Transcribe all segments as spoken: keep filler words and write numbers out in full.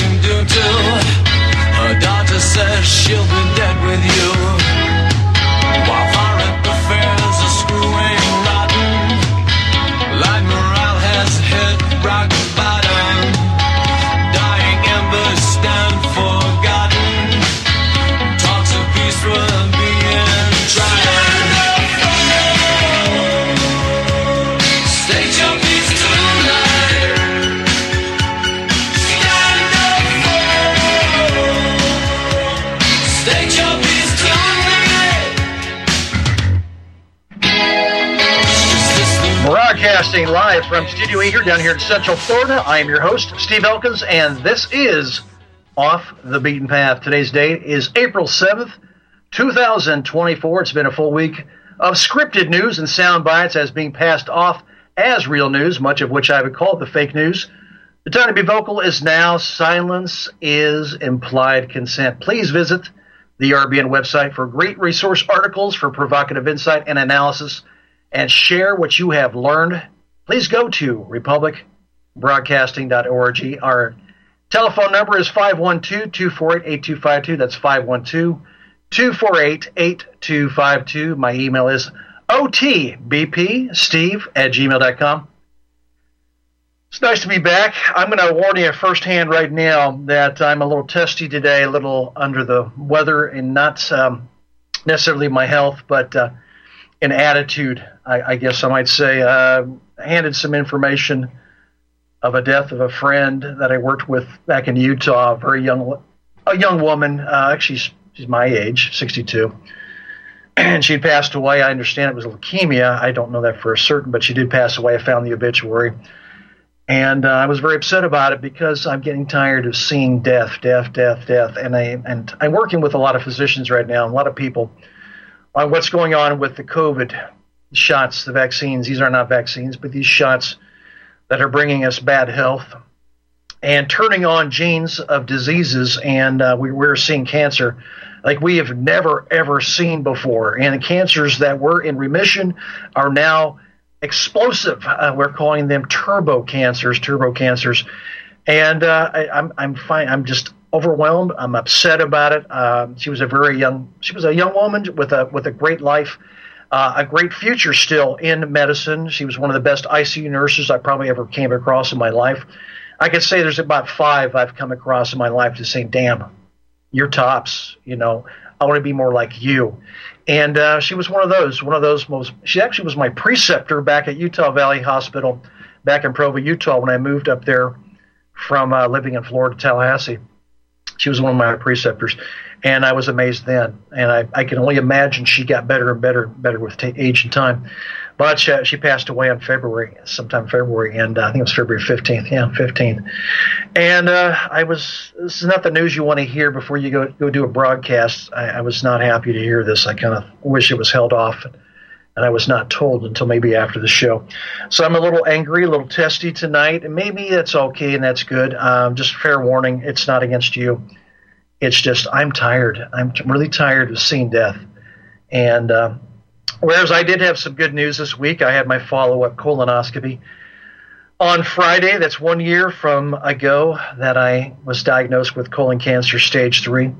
seem doomed to. Her daughter says she'll be dead with you. While foreign affairs are screwing rotten, light morale has hit rock bottom. Dying embers stand forgotten. Talks of peace were being tried. State your peace tonight. Stand up for. State your peace tonight. Is this the Broadcasting live from Studio E here down here in Central Florida. I am your host, Steve Elkins, and this is Off the Beaten Path. Today's date is April seventh, two thousand twenty-four. It's been a full week of scripted news and sound bites as being passed off as real news, much of which I would call the fake news. The time to be vocal is now. Silence is implied consent. Please visit the R B N website for great resource articles for provocative insight and analysis, and share what you have learned. Please go to republic broadcasting dot org. Our telephone number is five one two, two four eight, eight two five two. That's five one two, two four eight, eight two five two. My email is otbpsteve at gmail dot com. It's nice to be back. I'm going to warn you firsthand right now that I'm a little testy today, a little under the weather, and not um, necessarily my health, but uh, an attitude, I, I guess I might say. Uh, handed some information of a death of a friend that I worked with back in Utah, a very young, a young woman. Uh, actually, she's, she's my age, sixty-two. And she passed away. I understand it was leukemia. I don't know that for certain, but she did pass away. I found the obituary. And uh, I was very upset about it because I'm getting tired of seeing death, death, death, death. And, I, and I'm working with a lot of physicians right now, a lot of people, on what's going on with the COVID shots, the vaccines. These are not vaccines, but these shots that are bringing us bad health and turning on genes of diseases. And uh, we, we're seeing cancer like we have never, ever seen before. And the cancers that were in remission are now explosive. Uh, we're calling them turbo cancers, turbo cancers. And uh, I, I'm, I'm fine. I'm just overwhelmed. I'm upset about it. Uh, she was a very young, she was a young woman with a, with a great life, uh, a great future still in medicine. She was one of the best I C U nurses I probably ever came across in my life. I could say there's about five I've come across in my life to say, damn, you're tops. You know, I want to be more like you. And uh, she was one of those, one of those most, she actually was my preceptor back at Utah Valley Hospital back in Provo, Utah, when I moved up there from uh, living in Florida, Tallahassee. She was one of my preceptors, and I was amazed then. And I, I can only imagine she got better and better and better with t- age and time. But she, she passed away in February, sometime February, and uh, I think it was February fifteenth. Yeah, fifteenth. And uh, I was, this is not the news you want to hear before you go go do a broadcast. I, I was not happy to hear this. I kind of wish it was held off, and I was not told until maybe after the show. So I'm a little angry, a little testy tonight, and maybe that's okay and that's good. Um, just fair warning, it's not against you. It's just I'm tired. I'm really tired of seeing death. And uh, whereas I did have some good news this week, I had my follow-up colonoscopy on Friday. That's one year from ago that I was diagnosed with colon cancer stage three.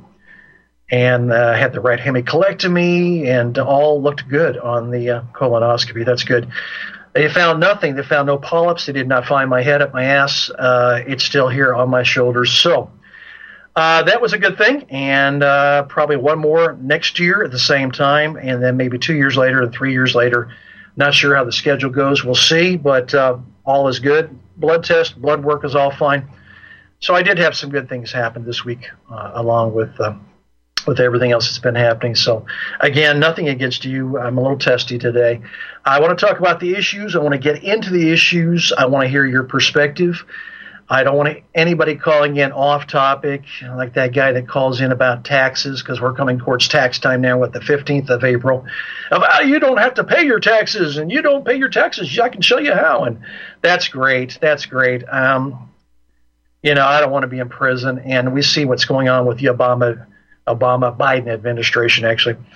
And uh, had the right hemicolectomy, and all looked good on the uh, colonoscopy. That's good. They found nothing. They found no polyps. They did not find my head up my ass. Uh, it's still here on my shoulders. So uh, that was a good thing, and uh, probably one more next year at the same time, and then maybe two years later and three years later. Not sure how the schedule goes. We'll see, but uh, all is good. Blood test, blood work is all fine. So I did have some good things happen this week, uh, along with uh, with everything else that's been happening. So, again, nothing against you. I'm a little testy today. I want to talk about the issues. I want to get into the issues. I want to hear your perspective. I don't want anybody calling in off topic, like that guy that calls in about taxes, because we're coming towards tax time now with the fifteenth of April. About, you don't have to pay your taxes, and you don't pay your taxes. I can show you how. And that's great. That's great. Um, you know, I don't want to be in prison, and we see what's going on with the Obama Obama Biden administration, actually.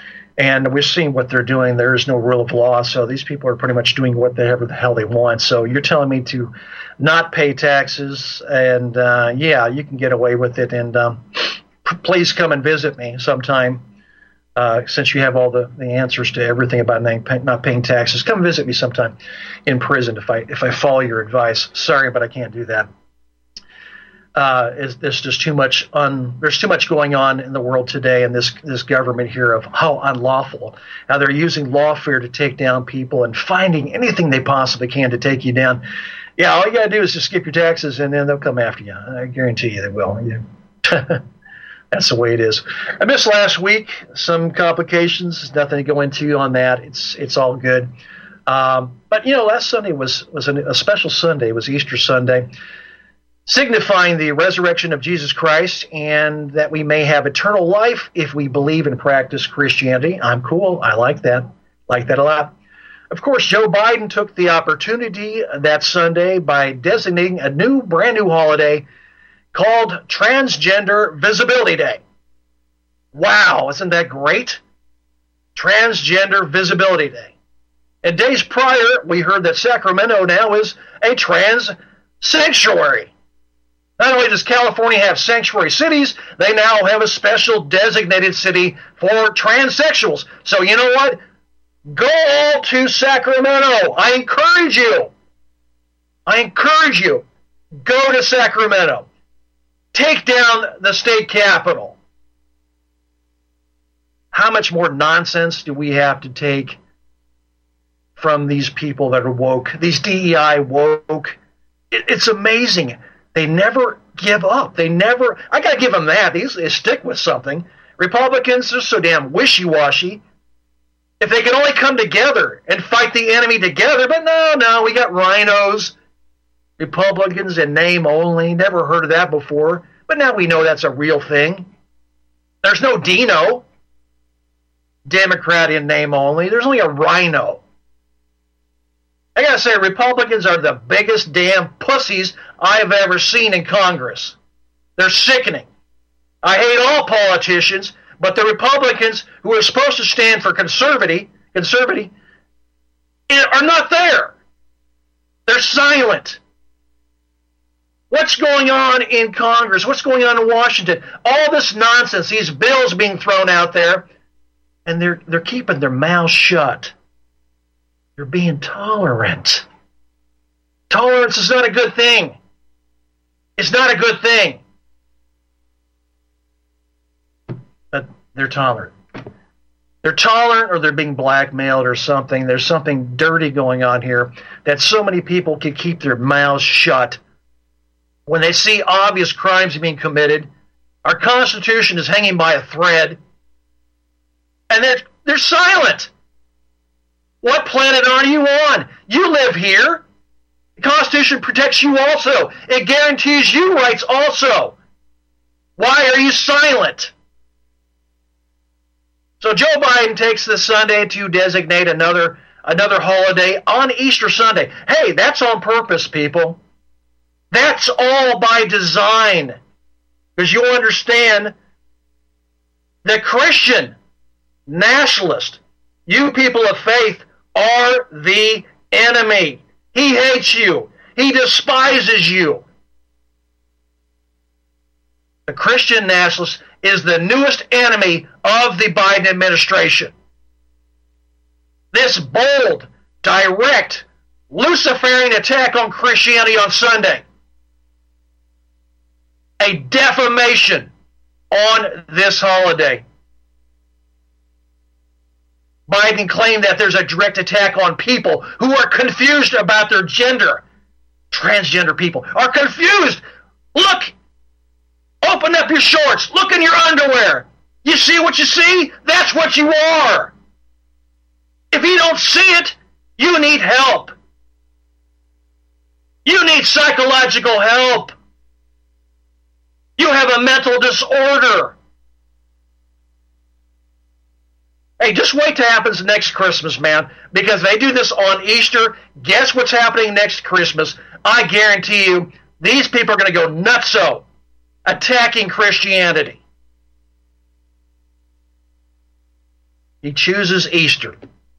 And we're seeing what they're doing. There is no rule of law, so these people are pretty much doing whatever the hell they want. So you're telling me to not pay taxes, and uh, yeah, you can get away with it. And um, p- please come and visit me sometime, uh, since you have all the, the answers to everything about not, not paying taxes. Come visit me sometime in prison if I if I follow your advice. Sorry, but I can't do that. Uh, is there's just too much un, there's too much going on in the world today, and this this government here of how unlawful, how they're using lawfare to take down people and finding anything they possibly can to take you down. Yeah, all you gotta do is just skip your taxes, and then they'll come after you. I guarantee you they will. Yeah. That's the way it is. I missed last week. Some complications. Nothing to go into on that. It's it's all good. Um, but you know, last Sunday was was an, a special Sunday. It was Easter Sunday, signifying the resurrection of Jesus Christ, and that we may have eternal life if we believe and practice Christianity. I'm cool. I like that. Like that a lot. Of course, Joe Biden took the opportunity that Sunday by designating a new, brand new holiday called Transgender Visibility Day. Wow, isn't that great? Transgender Visibility Day. And days prior, we heard that Sacramento now is a trans sanctuary. Not only does California have sanctuary cities, they now have a special designated city for transsexuals. So you know what? Go all to Sacramento. I encourage you. I encourage you. Go to Sacramento. Take down the state capitol. How much more nonsense do we have to take from these people that are woke, these D E I woke? It, it's amazing. They never give up. They never, I got to give them that. These, they stick with something. Republicans are so damn wishy-washy. If they could only come together and fight the enemy together, but no, no, we got rhinos, Republicans in name only. Never heard of that before, but now we know that's a real thing. There's no Dino, Democrat in name only. There's only a rhino. I gotta say, Republicans are the biggest damn pussies I've ever seen in Congress. They're sickening. I hate all politicians, but the Republicans who are supposed to stand for conservative, conservative, are not there. They're silent. What's going on in Congress? What's going on in Washington? All this nonsense, these bills being thrown out there, and they're they're keeping their mouths shut. They're being tolerant. Tolerance is not a good thing. It's not a good thing. But they're tolerant. They're tolerant, or they're being blackmailed or something. There's something dirty going on here that so many people can keep their mouths shut. When they see obvious crimes being committed, our Constitution is hanging by a thread, and they're, they're silent. What planet are you on? You live here. The Constitution protects you also. It guarantees you rights also. Why are you silent? So Joe Biden takes this Sunday to designate another another holiday on Easter Sunday. Hey, that's on purpose, people. That's all by design. Because you understand, the Christian nationalist, you people of faith, are the enemy. He hates you. He despises you. The Christian nationalist is the newest enemy of the Biden administration. This bold, direct, Luciferian attack on Christianity on Sunday, a defamation on this holiday. Biden claimed that there's a direct attack on people who are confused about their gender. Transgender people are confused. Look, open up your shorts. Look in your underwear. You see what you see? That's what you are. If you don't see it, you need help. You need psychological help. You have a mental disorder. Hey, just wait till it happens next Christmas, man, because they do this on Easter. Guess what's happening next Christmas? I guarantee you, these people are going to go nutso, attacking Christianity. He chooses Easter.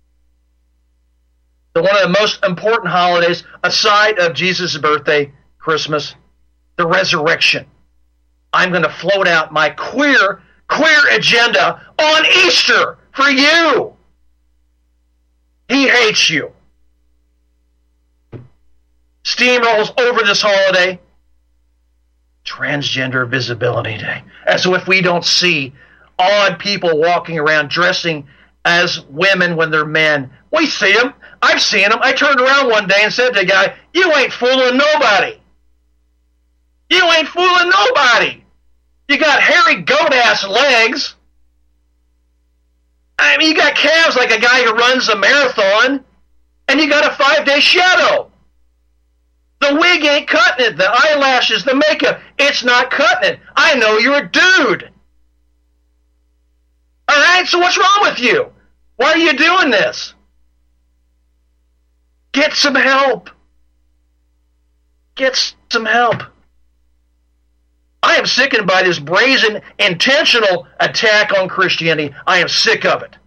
The one of the most important holidays, aside of Jesus' birthday, Christmas, the resurrection. I'm going to float out my queer, queer agenda on Easter for you. He hates you. Steamrolls over this holiday. Transgender Visibility Day. As if we don't see odd people walking around dressing as women when they're men. We see them. I've seen them. I turned around one day and said to the guy, you ain't fooling nobody. You ain't fooling nobody. You got hairy goat-ass legs. I mean, you got calves like a guy who runs a marathon, and you got a five-day shadow. The wig ain't cutting it. The eyelashes, the makeup, it's not cutting it. I know you're a dude. All right, so what's wrong with you? Why are you doing this? Get some help. Get some help. I am sickened by this brazen, intentional attack on Christianity. I am sick of it.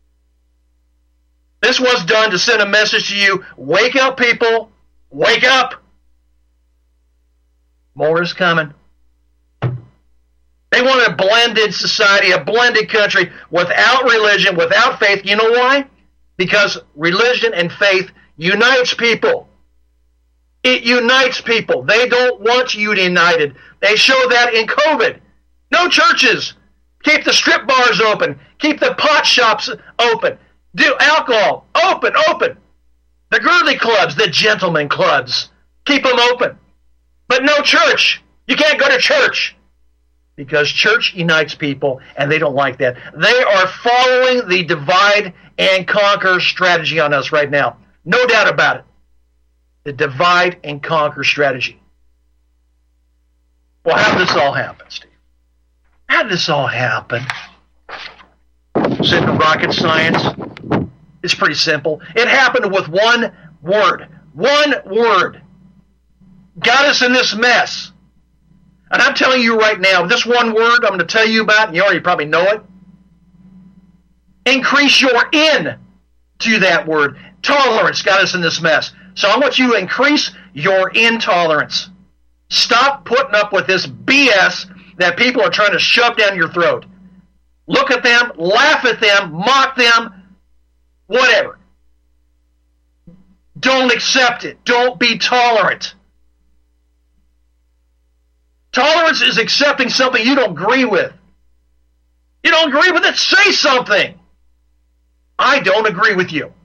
This was done to send a message to you. Wake up, people. Wake up. More is coming. They want a blended society, a blended country without religion, without faith. You know why? Because religion and faith unites people. It unites people. They don't want you united. They show that in COVID. No churches. Keep the strip bars open. Keep the pot shops open. Do alcohol. Open, open. The girly clubs, the gentleman clubs. Keep them open. But no church. You can't go to church. Because church unites people, and they don't like that. They are following the divide and conquer strategy on us right now. No doubt about it. The divide and conquer strategy. Well, how did this all happen, Steve? How did this all happen? Is it rocket science? It's pretty simple. It happened with one word. One word. Got us in this mess. And I'm telling you right now, this one word I'm going to tell you about, and you already probably know it. Increase your in to that word. Tolerance got us in this mess. So I want you to increase your intolerance. Stop putting up with this B S that people are trying to shove down your throat. Look at them, laugh at them, mock them, whatever. Don't accept it. Don't be tolerant. Tolerance is accepting something you don't agree with. You don't agree with it? Say something. I don't agree with you.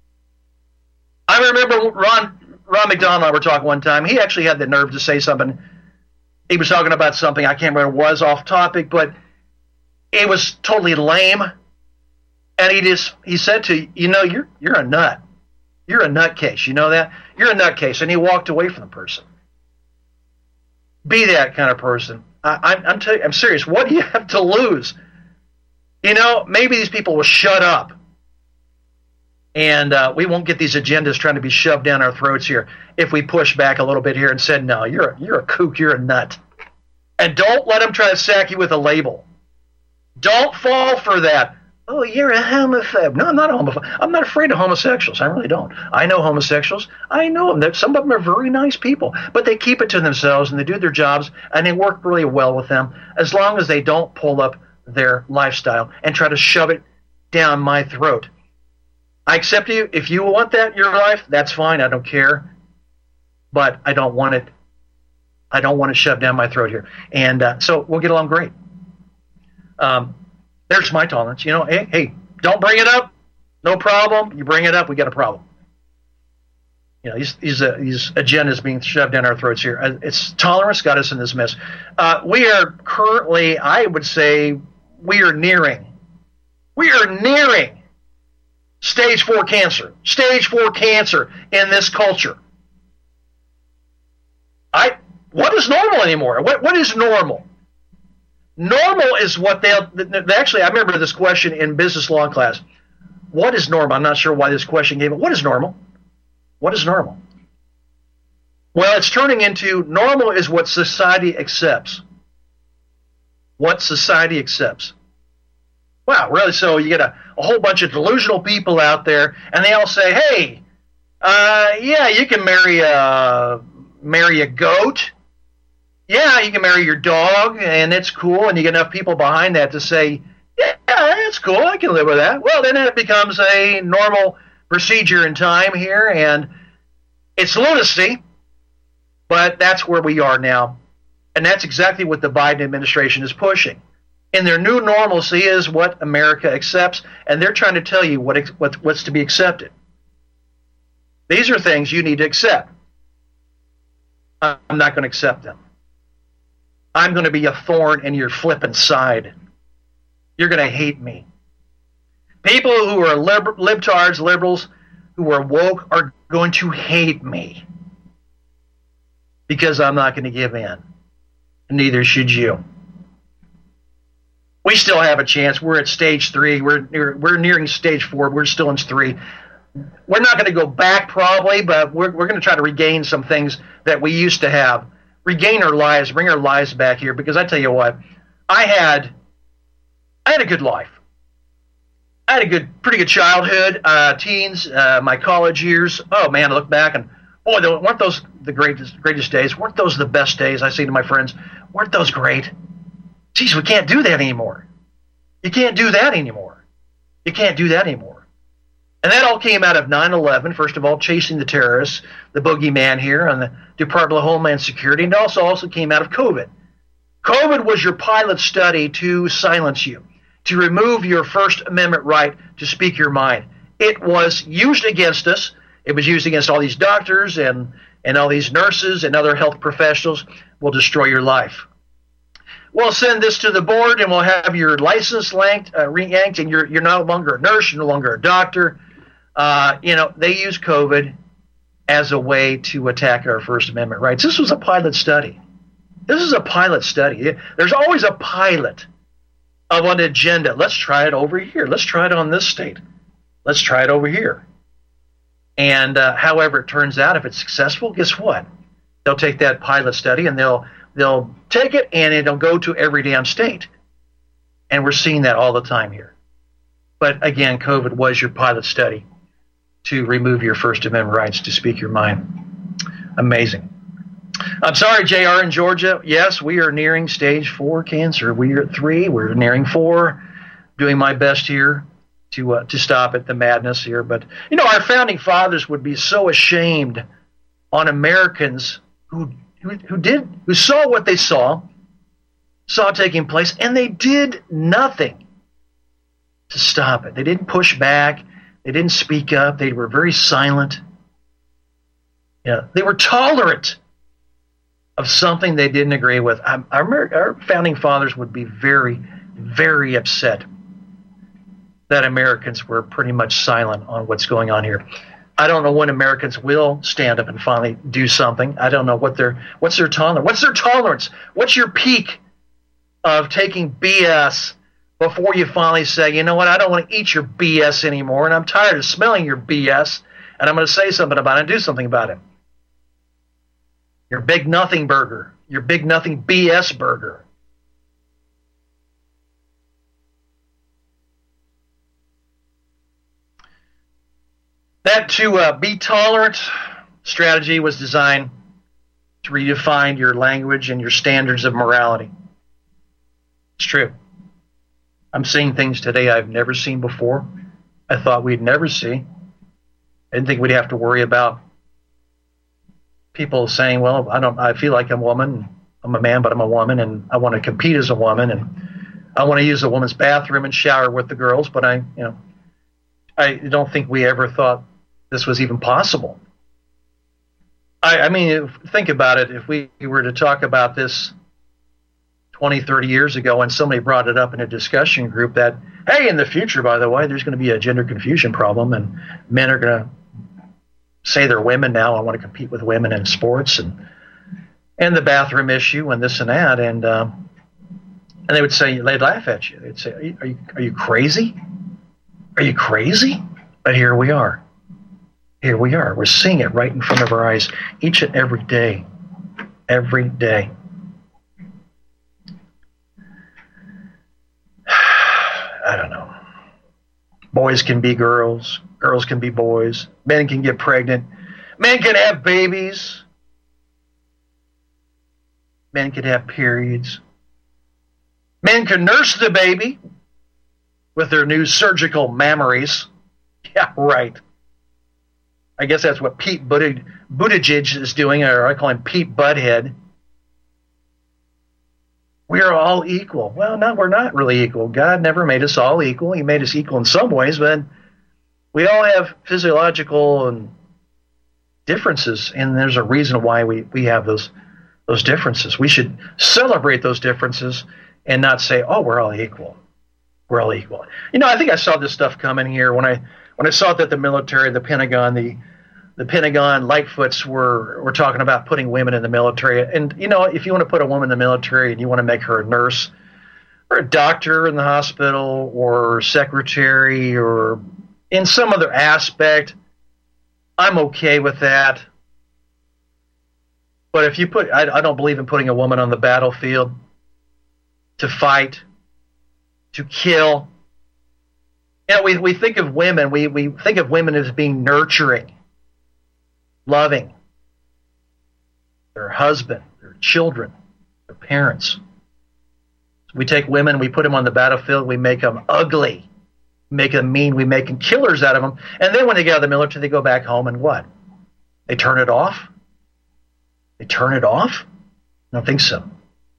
I remember Ron Ron McDonald and I were talking one time. He actually had the nerve to say something. He was talking about something, I can't remember what it was, off topic, but it was totally lame. And he just he said to you know, you're you're a nut. You're a nutcase. You know that? You're a nutcase. And he walked away from the person. Be that kind of person. I, I'm, I'm, tell you, I'm serious. What do you have to lose? You know, maybe these people will shut up. And uh, we won't get these agendas trying to be shoved down our throats here if we push back a little bit here and said, no, you're a, you're a kook, you're a nut. And don't let them try to sack you with a label. Don't fall for that. Oh, you're a homophobe. No, I'm not a homophobe. I'm not afraid of homosexuals. I really don't. I know homosexuals. I know them. Some of them are very nice people, but they keep it to themselves, and they do their jobs, and they work really well with them as long as they don't pull up their lifestyle and try to shove it down my throat. I accept you. If you want that in your life, that's fine. I don't care. But I don't want it. I don't want it shoved down my throat here. And uh, so we'll get along great. Um, there's my tolerance. You know, hey, hey, don't bring it up. No problem. You bring it up, we got a problem. You know, these these, uh, these agendas being shoved down our throats here. Uh, it's tolerance got us in this mess. Uh, we are currently, I would say, we are nearing. We are nearing stage four cancer. Stage four cancer in this culture. I. What is normal anymore? What what is normal? Normal is what they'll. They actually, I remember this question in business law class. What is normal? I'm not sure why this question came up. What is normal? What is normal? Well, it's turning into normal is what society accepts. What society accepts. Wow, really? So you get a, a whole bunch of delusional people out there, and they all say, hey, uh, yeah, you can marry a, marry a goat. Yeah, you can marry your dog, and it's cool, and you get enough people behind that to say, yeah, that's cool, I can live with that. Well, then it becomes a normal procedure in time here, and it's lunacy, but that's where we are now. And that's exactly what the Biden administration is pushing. And their new normalcy is what America accepts, and they're trying to tell you what, what what's to be accepted. These are things you need to accept. I'm not going to accept them. I'm going to be a thorn in your flippin' side. You're going to hate me. People who are lib- libtards, liberals, who are woke are going to hate me because I'm not going to give in. Neither should you. We still have a chance. We're at stage three. We're near, we're nearing stage four. We're still in three. We're not going to go back probably, but we're we're going to try to regain some things that we used to have. Regain our lives, bring our lives back here. Because I tell you what, I had I had a good life. I had a good, pretty good childhood, uh, teens, uh, my college years. Oh man, I look back and boy, weren't those the greatest greatest days? Weren't those the best days? I say to my friends, weren't those great? Geez, we can't do that anymore. You can't do that anymore. You can't do that anymore. And that all came out of nine eleven, first of all, chasing the terrorists, the boogeyman here on the Department of Homeland Security, and also also came out of COVID. COVID was your pilot study to silence you, to remove your First Amendment right to speak your mind. It was used against us. It was used against all these doctors and, and all these nurses and other health professionals. Will destroy your life. We'll send this to the board, and we'll have your license yanked, uh, re-yanked, and you're you're no longer a nurse, you're no longer a doctor. Uh, you know, they use COVID as a way to attack our First Amendment rights. This was a pilot study. This is a pilot study. There's always a pilot of an agenda. Let's try it over here. Let's try it on this state. Let's try it over here. And uh, however it turns out, if it's successful, guess what? They'll take that pilot study and they'll they'll take it and it'll go to every damn state. And we're seeing that all the time here. But again, COVID was your pilot study to remove your First Amendment rights to speak your mind. Amazing. I'm sorry, J R in Georgia. Yes, we are nearing stage four cancer. We are at three. We're nearing four. Doing my best here to uh, to stop it, the madness here. But, you know, our founding fathers would be so ashamed on Americans who who, who did who saw what they saw, saw taking place, and they did nothing to stop it. They didn't push back. They didn't speak up. They were very silent. Yeah, they were tolerant of something they didn't agree with. I, our, our founding fathers would be very, very upset that Americans were pretty much silent on what's going on here. I don't know when Americans will stand up and finally do something. I don't know what their what's their tolerance. What's their tolerance? What's your peak of taking B S before you finally say, you know what, I don't want to eat your B S anymore, and I'm tired of smelling your B S, and I'm going to say something about it and do something about it. Your big nothing burger. Your big nothing B S burger. That to uh, be tolerant strategy was designed to redefine your language and your standards of morality. It's true. I'm seeing things today I've never seen before. I thought we'd never see. I didn't think we'd have to worry about people saying, well, I don't. I feel like I'm a woman. I'm a man, but I'm a woman, and I want to compete as a woman, and I want to use a woman's bathroom and shower with the girls. But I, you know, I don't think we ever thought this was even possible. I, I mean, if, think about it. If we were to talk about this twenty, thirty years ago, and somebody brought it up in a discussion group that, hey, in the future, by the way, there's going to be a gender confusion problem, and men are going to say they're women now. I want to compete with women in sports, and and the bathroom issue, and this and that, and um, and they would say, they'd laugh at you. They'd say, are you, are you are you crazy? Are you crazy? But here we are. Here we are. We're seeing it right in front of our eyes each and every day. Every day. I don't know. Boys can be girls. Girls can be boys. Men can get pregnant. Men can have babies. Men can have periods. Men can nurse the baby with their new surgical mammaries. Yeah, right. I guess that's what Pete Buttigieg is doing, or I call him Pete Butthead. We are all equal. Well, no, we're not really equal. God never made us all equal. He made us equal in some ways, but we all have physiological and differences, and there's a reason why we, we have those those differences. We should celebrate those differences and not say, oh, we're all equal. We're all equal. You know, I think I saw this stuff coming here when I when I saw that the military, the Pentagon, the the Pentagon Lightfoots were were talking about putting women in the military. And, you know, if you want to put a woman in the military and you want to make her a nurse or a doctor in the hospital or secretary or in some other aspect, I'm okay with that. But if you put, I, I don't believe in putting a woman on the battlefield to fight, to kill. You know, we, we think of women, we, we think of women as being nurturing, loving, their husband, their children, their parents. So we take women, we put them on the battlefield, we make them ugly, make them mean, we make them killers out of them. And then when they get out of the military, they go back home and what? They turn it off? They turn it off? I don't think so.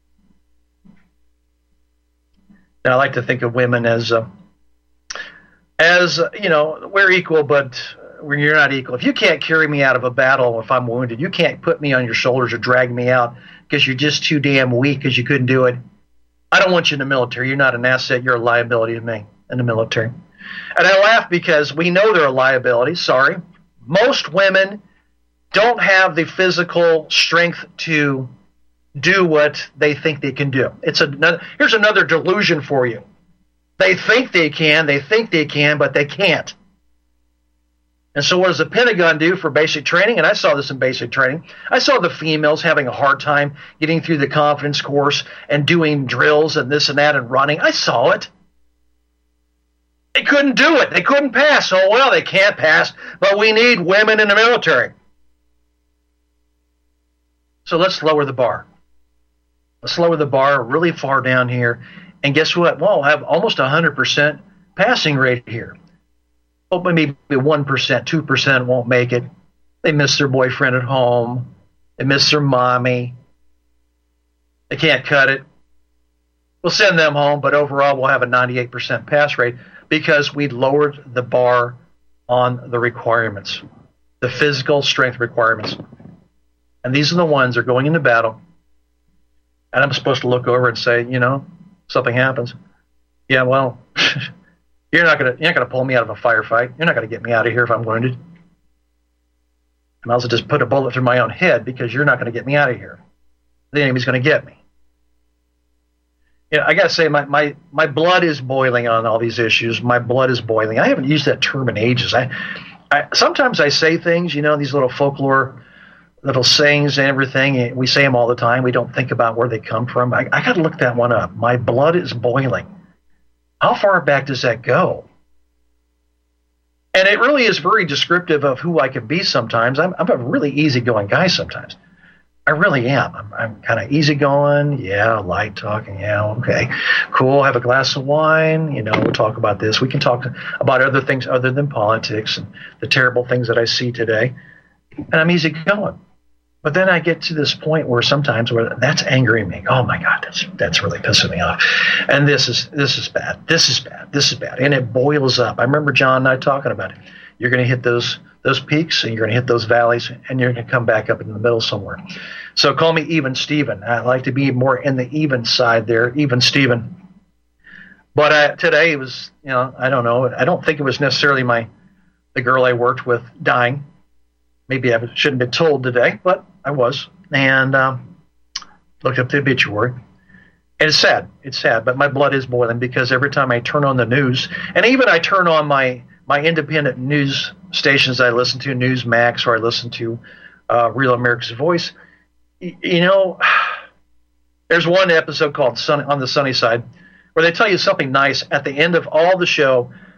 And I like to think of women as, uh, as uh, you know, we're equal, but you're not equal. If you can't carry me out of a battle if I'm wounded, you can't put me on your shoulders or drag me out because you're just too damn weak because you couldn't do it. I don't want you in the military. You're not an asset. You're a liability to me in the military. And I laugh because we know they're a liability. Sorry. Most women don't have the physical strength to do what they think they can do. It's a, here's another delusion for you. They think they can, they think they can, but they can't. And so what does the Pentagon do for basic training? And I saw this in basic training. I saw the females having a hard time getting through the confidence course and doing drills and this and that and running. I saw it. They couldn't do it. They couldn't pass. Oh, well, they can't pass, but we need women in the military. So let's lower the bar. Let's lower the bar really far down here. And guess what? Well, we'll have almost a one hundred percent passing rate here. Oh, maybe one percent, two percent won't make it. They miss their boyfriend at home. They miss their mommy. They can't cut it. We'll send them home, but overall we'll have a ninety-eight percent pass rate because we lowered the bar on the requirements, the physical strength requirements. And these are the ones that are going into battle. And I'm supposed to look over and say, you know, something happens. Yeah, well, you're not gonna you're not gonna pull me out of a firefight. You're not gonna get me out of here if I'm wounded. I might as well just put a bullet through my own head because you're not gonna get me out of here. The enemy's gonna get me. You know, I gotta say my, my, my blood is boiling on all these issues. My blood is boiling. I haven't used that term in ages. I, I sometimes I say things, you know, these little folklore little sayings and everything. We say them all the time. We don't think about where they come from. I, I got to look that one up. My blood is boiling. How far back does that go? And it really is very descriptive of who I can be sometimes. I'm, I'm a really easygoing guy sometimes. I really am. I'm, I'm kind of easygoing. Yeah, light talking. Yeah, okay. Cool. Have a glass of wine. You know, we'll talk about this. We can talk about other things other than politics and the terrible things that I see today. And I'm easygoing. But then I get to this point where sometimes where that's angering me. Oh my God, that's that's really pissing me off. And this is this is bad. This is bad. This is bad. And it boils up. I remember John and I talking about it. You're going to hit those those peaks and you're going to hit those valleys and you're going to come back up in the middle somewhere. So call me Even Steven. I like to be more in the even side there, Even Steven. But I, today it was, you know, I don't know. I don't think it was necessarily my the girl I worked with dying. Maybe I shouldn't have been told today, but I was. And um, looked up the obituary. And it's sad. It's sad. But my blood is boiling because every time I turn on the news, and even I turn on my, my independent news stations I listen to, Newsmax, or I listen to uh, Real America's Voice, y- you know, there's one episode called Sun, On the Sunny Side where they tell you something nice at the end of all the show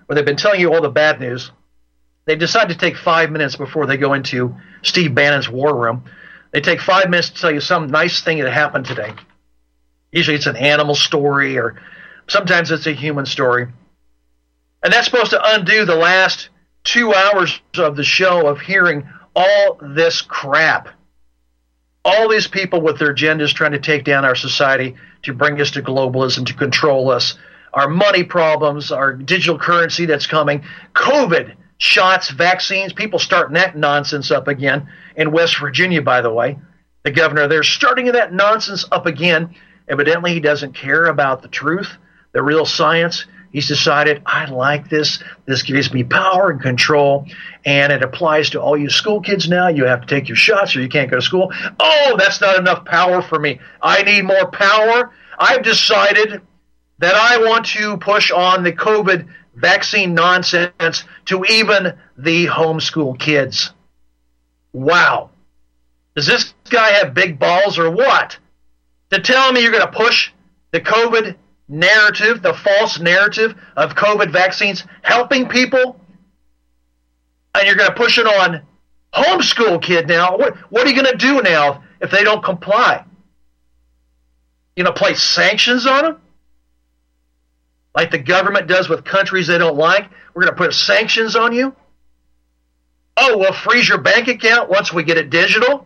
where they've been telling you all the bad news. They decide to take five minutes before they go into Steve Bannon's war room. They take five minutes to tell you some nice thing that happened today. Usually it's an animal story, or sometimes it's a human story. And that's supposed to undo the last two hours of the show of hearing all this crap. All these people with their agendas trying to take down our society, to bring us to globalism, to control us, our money problems, our digital currency that's coming, COVID, shots, vaccines, people starting that nonsense up again. In West Virginia, by the way, the governor there starting that nonsense up again. Evidently, he doesn't care about the truth, the real science. He's decided, I like this. This gives me power and control, and it applies to all you school kids now. You have to take your shots or you can't go to school. Oh, that's not enough power for me. I need more power. I've decided that I want to push on the COVID vaccine nonsense to even the homeschool kids. Wow. Does this guy have big balls or what? To tell me you're going to push the COVID narrative, the false narrative of COVID vaccines helping people, and you're going to push it on homeschool kid now? What, what are you going to do now if they don't comply? You know, place sanctions on them? Like the government does with countries they don't like? We're going to put sanctions on you? Oh, we'll freeze your bank account once we get it digital?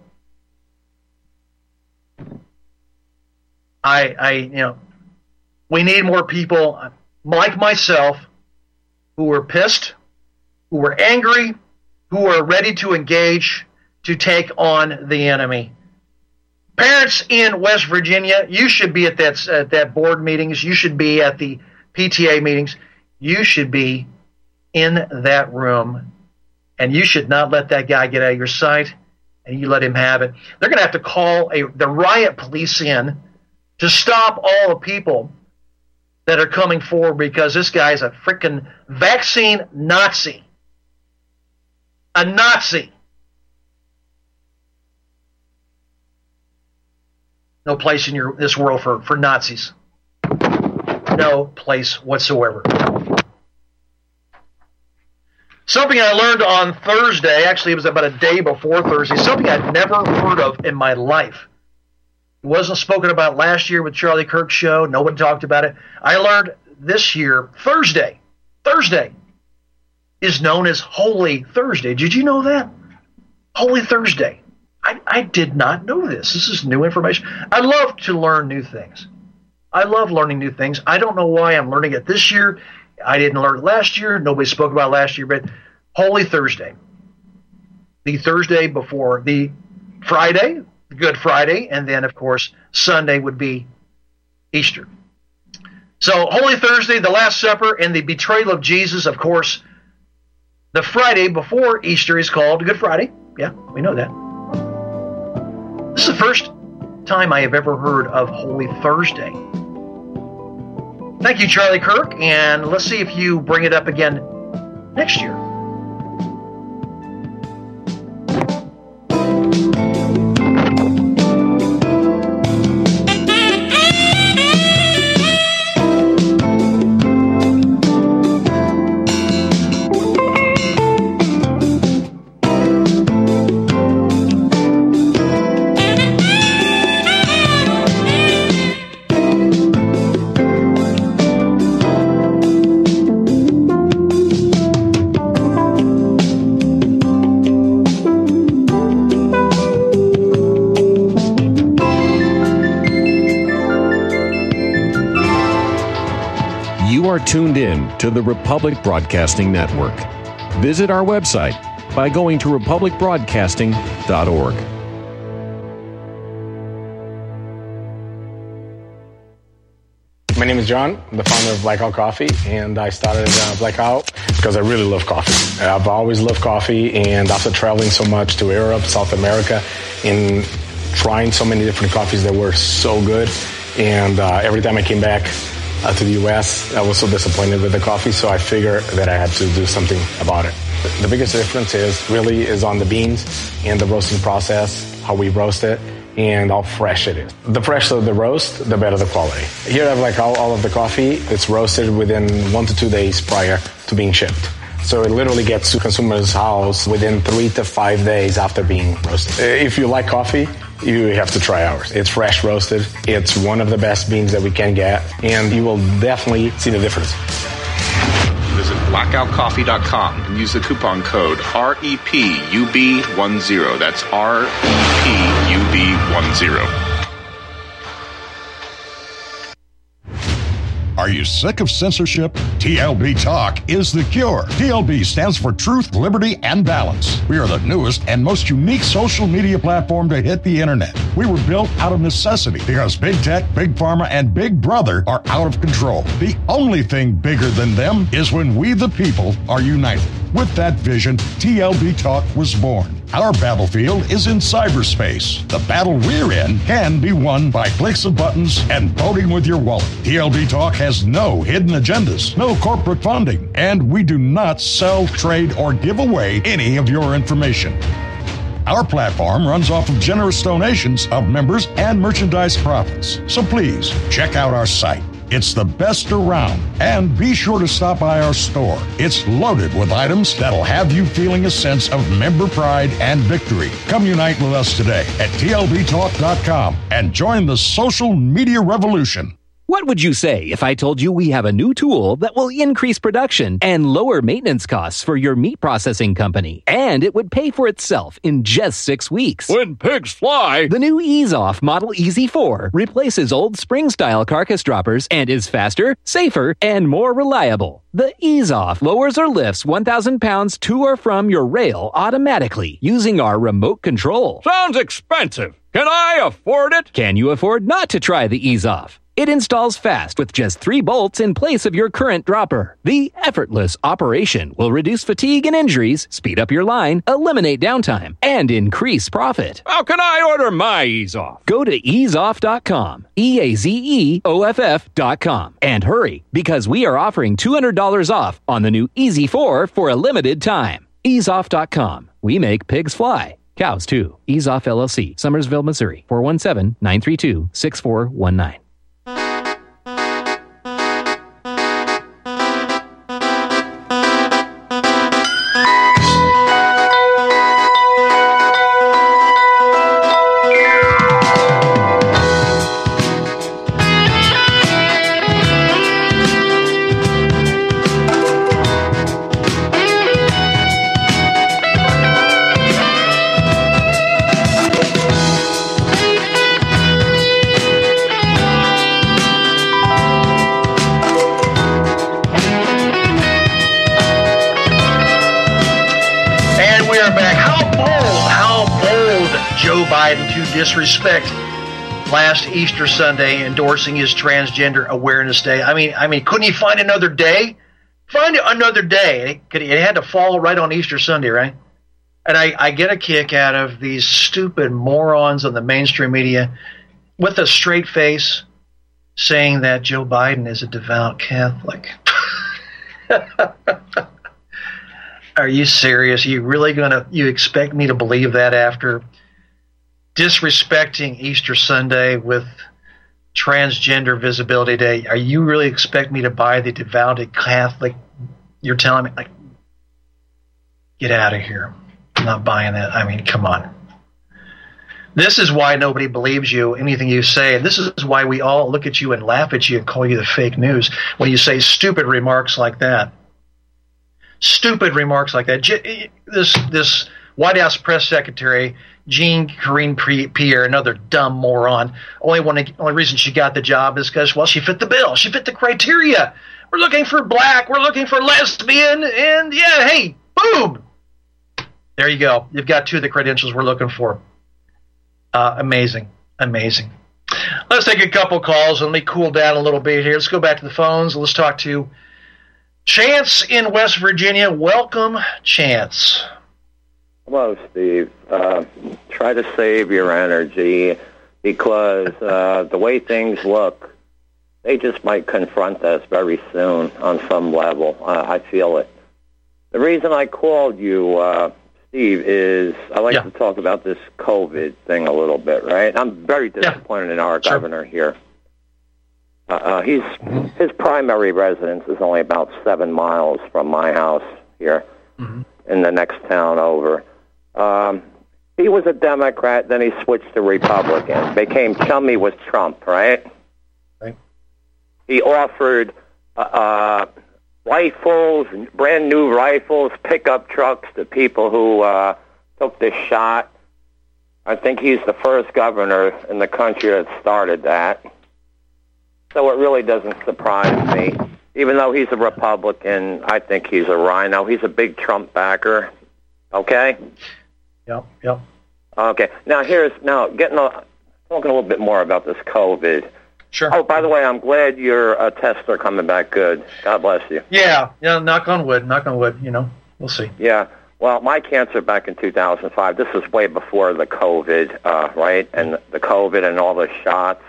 I, I, you know, we need more people like myself who are pissed, who are angry, who are ready to engage to take on the enemy. Parents in West Virginia, you should be at that, at that board meetings. You should be at the P T A meetings. You should be in that room, and you should not let that guy get out of your sight, and you let him have it. They're going to have to call a, the riot police in to stop all the people that are coming forward, because this guy's a freaking vaccine Nazi. A Nazi. No place in your this world for, for Nazis. No place whatsoever. Something I learned on Thursday, actually it was about a day before Thursday, something I'd never heard of in my life. It wasn't spoken about last year with Charlie Kirk's show. No one talked about it. I learned this year, Thursday, Thursday is known as Holy Thursday. Did you know that? Holy Thursday. I, I did not know this. This is new information. I love to learn new things. I love learning new things. I don't know why I'm learning it this year. I didn't learn it last year. Nobody spoke about it last year, but Holy Thursday. The Thursday before the Friday, Good Friday, and then, of course, Sunday would be Easter. So, Holy Thursday, the Last Supper, and the betrayal of Jesus, of course. The Friday before Easter is called Good Friday. Yeah, we know that. This is the first time I have ever heard of Holy Thursday. Thank you, Charlie Kirk, and let's see if you bring it up again next year. Tuned in to the Republic Broadcasting Network. Visit our website by going to republic broadcasting dot org. My name is John. I'm the founder of Blackout Coffee, and I started uh, Blackout because I really love coffee. I've always loved coffee, and after traveling so much to Europe, South America, and trying so many different coffees that were so good, and uh, every time I came back Uh, to the U S, I was so disappointed with the coffee, so I figured that I had to do something about it. The biggest difference is really is on the beans and the roasting process, how we roast it, and how fresh it is. The fresher the roast, the better the quality. Here I have like all, all of the coffee. It's roasted within one to two days prior to being shipped. So it literally gets to consumers' house within three to five days after being roasted. If you like coffee, you have to try ours. It's fresh roasted. It's one of the best beans that we can get, and you will definitely see the difference. Visit blackout coffee dot com and use the coupon code R E P U B ten. That's R E P U B ten. Are you sick of censorship? T L B Talk is the cure. T L B stands for Truth, Liberty, and Balance. We are the newest and most unique social media platform to hit the internet. We were built out of necessity because Big Tech, Big Pharma, and Big Brother are out of control. The only thing bigger than them is when we the people are united. With that vision, T L B Talk was born. Our battlefield is in cyberspace. The battle we're in can be won by clicks of buttons and voting with your wallet. T L B Talk has no hidden agendas, no corporate funding, and we do not sell, trade, or give away any of your information. Our platform runs off of generous donations of members and merchandise profits. So please, check out our site. It's the best around. And be sure to stop by our store. It's loaded with items that'll have you feeling a sense of member pride and victory. Come unite with us today at T L B talk dot com and join the social media revolution. What would you say if I told you we have a new tool that will increase production and lower maintenance costs for your meat processing company? And it would pay for itself in just six weeks. When pigs fly! The new EaseOff Model E Z four replaces old spring-style carcass droppers and is faster, safer, and more reliable. The EaseOff lowers or lifts one thousand pounds to or from your rail automatically using our remote control. Sounds expensive. Can I afford it? Can you afford not to try the EaseOff? It installs fast with just three bolts in place of your current dropper. The effortless operation will reduce fatigue and injuries, speed up your line, eliminate downtime, and increase profit. How can I order my EaseOff? Go to ease off dot com, E A Z E O F F dot com, and hurry, because we are offering two hundred dollars off on the new E Z four for a limited time. ease off dot com. We make pigs fly. Cows, too. EaseOff L L C, Summersville, Missouri, four one seven, nine three two, six four one nine. Disrespect last Easter Sunday endorsing his Transgender Awareness Day. I mean, I mean, couldn't he find another day? Find another day. It had to fall right on Easter Sunday, right? And I, I get a kick out of these stupid morons on the mainstream media with a straight face saying that Joe Biden is a devout Catholic. Are you serious? Are you really gonna? You expect me to believe that after disrespecting Easter Sunday with Transgender Visibility Day? Are you really expect me to buy the devout Catholic? You're telling me, like, get out of here. I'm not buying that. I mean, come on. This is why nobody believes you, anything you say. This is why we all look at you and laugh at you and call you the fake news when you say stupid remarks like that. Stupid remarks like that. This, this White House press secretary, Jean-Karine Pierre, another dumb moron. Only one, only reason she got the job is because, well, she fit the bill. She fit the criteria. We're looking for black. We're looking for lesbian. And, yeah, hey, boom. There you go. You've got two of the credentials we're looking for. Uh, amazing. Amazing. Let's take a couple calls and let me cool down a little bit here. Let's go back to the phones. Let's talk to Chance in West Virginia. Welcome, Chance. Hello, Steve. Uh, try to save your energy because uh, the way things look, they just might confront us very soon on some level. Uh, I feel it. The reason I called you, uh, Steve, is I like yeah. to talk about this COVID thing a little bit, right? I'm very disappointed yeah. in our sure. governor here. Uh, uh, he's mm-hmm. his primary residence is only about seven miles from my house here, mm-hmm. in the next town over. Um, he was a Democrat, then he switched to Republican. Became chummy with Trump, right? Right. He offered uh, uh, rifles, brand new rifles, pickup trucks to people who uh, took the shot. I think he's the first governor in the country that started that. So it really doesn't surprise me. Even though he's a Republican, I think he's a rhino. He's a big Trump backer. Okay? Yep, yep. Okay. Now here's, now getting a, talking a little bit more about this COVID. Sure. Oh, by the way, I'm glad your uh, tests are coming back good. God bless you. Yeah, yeah, knock on wood, knock on wood, you know. We'll see. Yeah. Well, my cancer back in two thousand five, this was way before the COVID, uh, right? And the COVID and all the shots.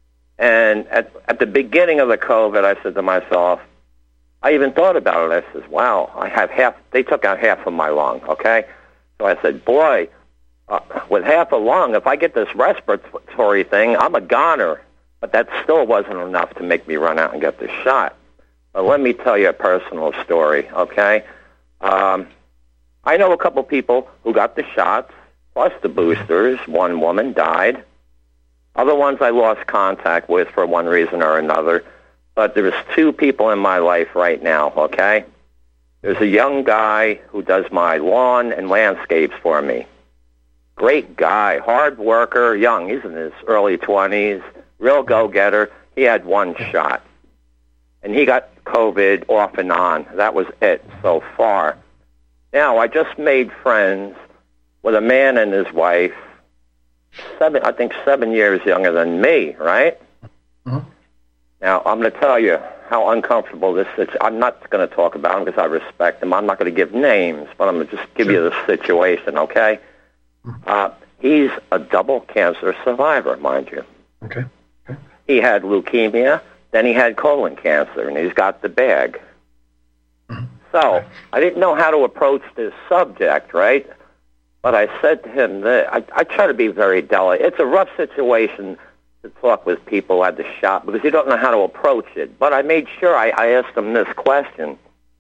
And at, at the beginning of the COVID, I said to myself, I even thought about it. I said, wow, I have half, they took out half of my lung, okay? So I said, boy, uh, with half a lung, if I get this respiratory thing, I'm a goner. But that still wasn't enough to make me run out and get the shot. But let me tell you a personal story, okay? Um, I know a couple people who got the shots, plus the boosters. One woman died. Other ones I lost contact with for one reason or another. But there's two people in my life right now, okay? There's a young guy who does my lawn and landscapes for me. Great guy, hard worker, young. He's in his early twenties, real go-getter. He had one shot. And he got COVID off and on. That was it so far. Now, I just made friends with a man and his wife, seven, I think seven years younger than me, right? Mm-hmm. Now, I'm going to tell you how uncomfortable this is. I'm not going to talk about him because I respect him. I'm not going to give names, but I'm going to just give sure. you the situation, okay? Uh, he's a double cancer survivor, mind you. Okay. okay. He had leukemia, then he had colon cancer, and he's got the bag. Mm-hmm. So okay. I didn't know how to approach this subject, right? But I said to him that I, I try to be very delicate. It's a rough situation to talk with people who had the shot because you don't know how to approach it. But I made sure I, I asked him this question.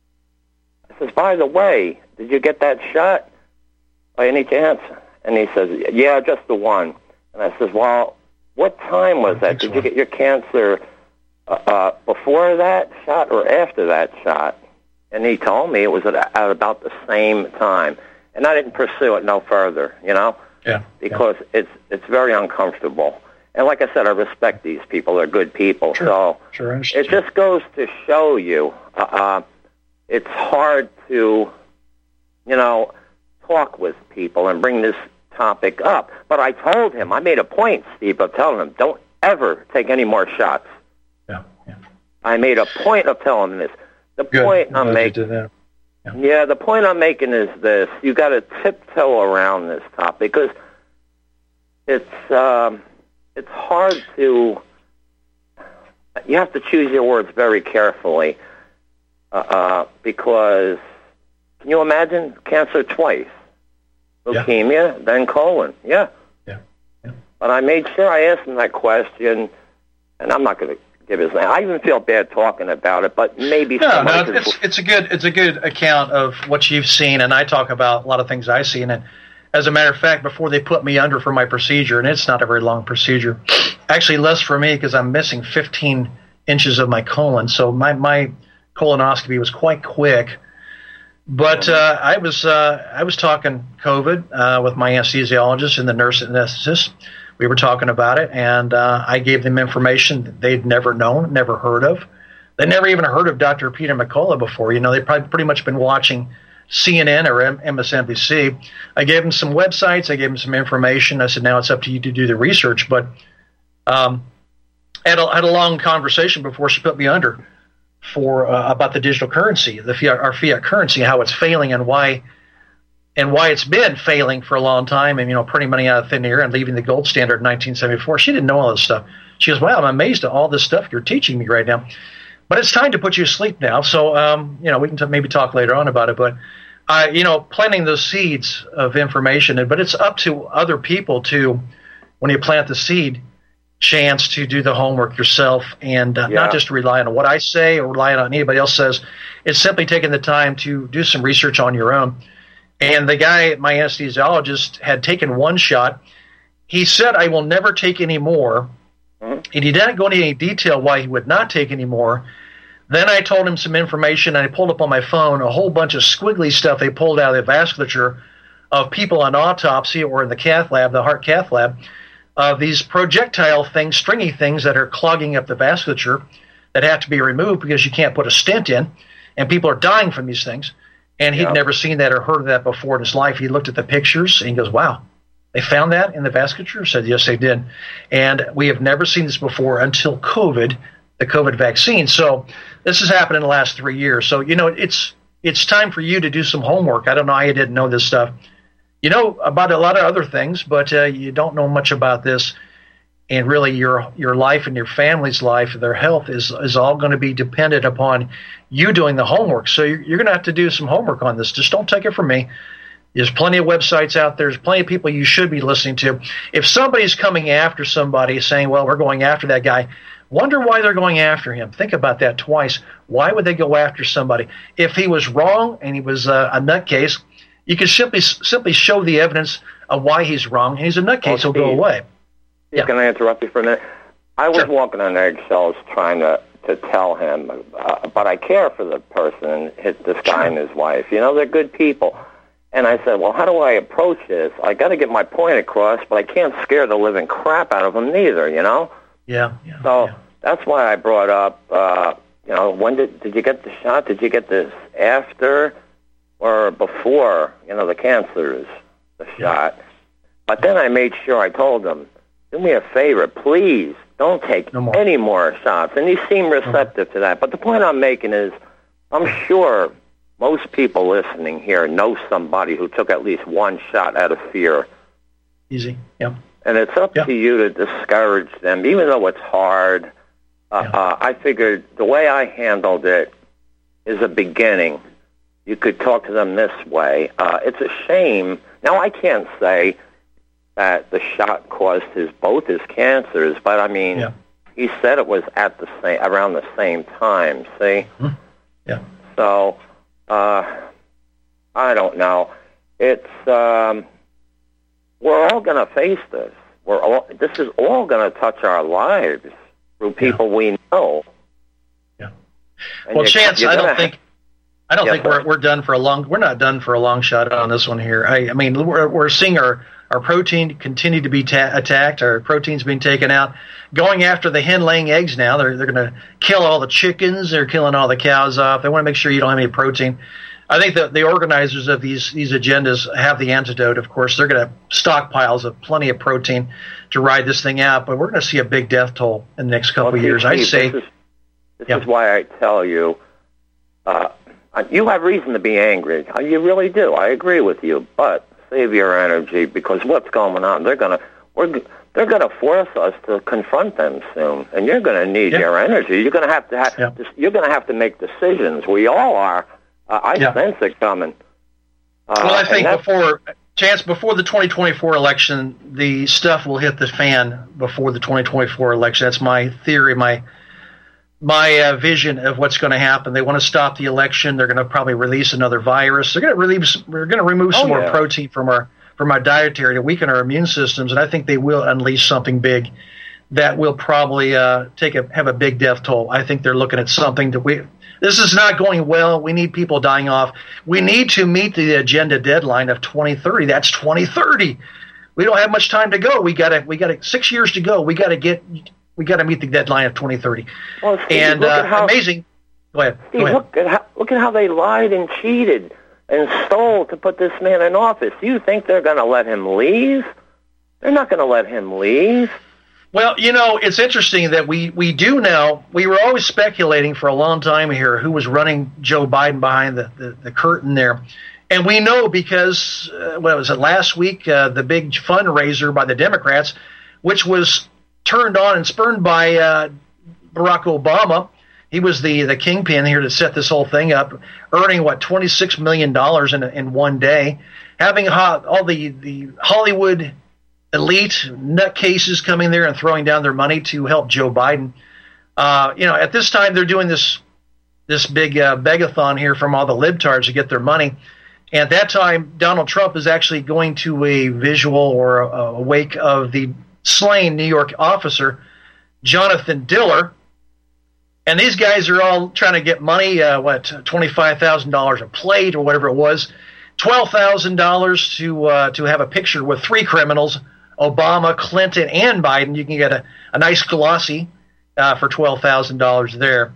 I says, by the way, did you get that shot by any chance? And he says, yeah, just the one. And I says, well, what time was that? Did so. you get your cancer uh, uh, before that shot or after that shot? And he told me it was at, at about the same time. And I didn't pursue it no further, you know, yeah, because yeah. it's it's very uncomfortable. And like I said, I respect these people. They're good people. Sure. So sure, it just goes to show you uh, uh, it's hard to, you know, talk with people and bring this topic up. But I told him, I made a point, Steve, of telling him, don't ever take any more shots. Yeah, yeah. I made a point of telling him this. The Good. point I'm Glad making... you did that. Yeah. yeah, the point I'm making is this. You got to tiptoe around this topic because it's um, it's hard to... You have to choose your words very carefully uh, uh, because can you imagine cancer twice? Leukemia, yeah. then colon. Yeah. yeah. Yeah. But I made sure I asked him that question, and I'm not going to give his name. I even feel bad talking about it, but maybe no, no, it's it's a good it's a good account of what you've seen, and I talk about a lot of things I've seen. And as a matter of fact, before they put me under for my procedure, and it's not a very long procedure, actually less for me because I'm missing fifteen inches of my colon, so my my colonoscopy was quite quick. But uh, I was uh, I was talking COVID uh, with my anesthesiologist and the nurse anesthetist. We were talking about it, and uh, I gave them information that they'd never known, never heard of. They never even heard of Doctor Peter McCullough before. You know, they've probably pretty much been watching C N N or M S N B C. I gave them some websites. I gave them some information. I said, now it's up to you to do the research. But um, I had a, I had a long conversation before she put me under for uh, about the digital currency, the fiat, our fiat currency, how it's failing and why and why it's been failing for a long time and, you know, printing money out of thin air and leaving the gold standard in nineteen seventy-four. She didn't know all this stuff. She goes, wow, I'm amazed at all this stuff you're teaching me right now. But it's time to put you to sleep now. So, um, you know, we can t- maybe talk later on about it. But, uh, you know, planting those seeds of information, but it's up to other people to, when you plant the seed, chance to do the homework yourself and uh, Yeah. not just rely on what I say or rely on anybody else says. It's simply taking the time to do some research on your own. And the guy, my anesthesiologist, had taken one shot. He said, I will never take any more. And he didn't go into any detail why he would not take any more. Then I told him some information, and I pulled up on my phone a whole bunch of squiggly stuff they pulled out of the vasculature of people on autopsy or in the cath lab, the heart cath lab, of these projectile things, stringy things that are clogging up the vasculature that have to be removed because you can't put a stent in, and people are dying from these things. And he'd Yeah. never seen that or heard of that before in his life. He looked at the pictures, and he goes, wow, they found that in the vasculature? I said, yes, they did. And we have never seen this before until COVID, the COVID vaccine. So this has happened in the last three years. So, you know, it's it's time for you to do some homework. I don't know how you didn't know this stuff. You know about a lot of other things, but uh, you don't know much about this. And really your your life and your family's life, their health is, is all going to be dependent upon you doing the homework. So you're, you're going to have to do some homework on this. Just don't take it from me. There's plenty of websites out there. There's plenty of people you should be listening to. If somebody's coming after somebody saying, well, we're going after that guy, wonder why they're going after him. Think about that twice. Why would they go after somebody? If he was wrong and he was uh, a nutcase, you can simply simply show the evidence of why he's wrong, and he's a nutcase. Oh, He'll go Steve. away. Yeah. Can I interrupt you for a minute? I was Sure. walking on eggshells trying to, to tell him, uh, but I care for the person, his, this guy and his wife. You know, they're good people. And I said, well, how do I approach this? I got to get my point across, but I can't scare the living crap out of them neither, you know? Yeah. yeah So yeah. that's why I brought up, uh, you know, when did did you get the shot? Did you get this after or before, you know, the cancers, the shot? But then I made sure I told them, do me a favor, please, don't take No more. any more shots. And he seemed receptive to that. But the point I'm making is, I'm sure most people listening here know somebody who took at least one shot out of fear. Easy. Yeah. And it's up Yeah. to you to discourage them, even though it's hard. Uh, Yeah. uh, I figured the way I handled it is a beginning. You could talk to them this way. Uh, it's a shame. Now, I can't say that the shot caused his both his cancers, but I mean, Yeah. he said it was at the same around the same time. See, Yeah. so uh, I don't know. It's um, we're all going to face this. We're all. This is all going to touch our lives through people we know. Yeah. And Well, you- Chance, you're I gonna don't think I don't Yeah, think go we're ahead. we're done for a long. We're not done for a long shot on this one here. I, I mean, we're we're seeing our, our protein continue to be ta- attacked. Our protein's being taken out. Going after the hen laying eggs now. They're they're going to kill all the chickens. They're killing all the cows off. They want to make sure you don't have any protein. I think that the organizers of these these agendas have the antidote. Of course, they're going to have stockpiles of plenty of protein to ride this thing out. But we're going to see a big death toll in the next couple Well, of years. Steve, I'd say. this is, this Yeah. is why I tell you, uh, you have reason to be angry. Uh, You really do. I agree with you, but save your energy because what's going on? They're gonna we're g- they're gonna force us to confront them soon, and you're gonna need Yeah. your energy. You're gonna have to have Yeah. you're gonna have to make decisions. We all are. Uh, I Yeah. sense it coming. Uh, Well, I and think that's- before Chance before the twenty twenty-four election, the stuff will hit the fan before the twenty twenty-four election. That's my theory, my my uh, vision of what's going to happen. They want to stop the election. They're going to probably release another virus. They're going to release. We're going to remove some Oh, more yeah. protein from our from our dietary to weaken our immune systems, and I think they will unleash something big that will probably uh, take a have a big death toll. I think they're looking at something that we. This is not going well. We need people dying off. We need to meet the agenda deadline of twenty thirty. That's twenty thirty. We don't have much time to go. We got to we got to six years to go. We got to get we got to meet the deadline of twenty thirty. Well, Steve, And look uh, at how, amazing. Go ahead. Steve, Go ahead. look at how look at how they lied and cheated and stole to put this man in office. Do you think they're going to let him leave? They're not going to let him leave. Well, you know, it's interesting that we, we do now. We were always speculating for a long time here who was running Joe Biden behind the, the, the curtain there. And we know because, uh, what was it, last week, uh, the big fundraiser by the Democrats, which was turned on and spurned by uh, Barack Obama. He was the, the kingpin here to set this whole thing up, earning, what, twenty-six million dollars in, in one day, having ho- all the, the Hollywood elite nutcases coming there and throwing down their money to help Joe Biden. Uh, you know, at this time they're doing this this big uh, begathon here from all the libtards to get their money. And at that time, Donald Trump is actually going to a visual or a, a wake of the slain New York officer, Jonathan Diller. And these guys are all trying to get money, uh, what, twenty-five thousand dollars a plate or whatever it was, twelve thousand dollars to uh, to have a picture with three criminals, Obama, Clinton, and Biden. You can get a, a nice glossy uh, for twelve thousand dollars there.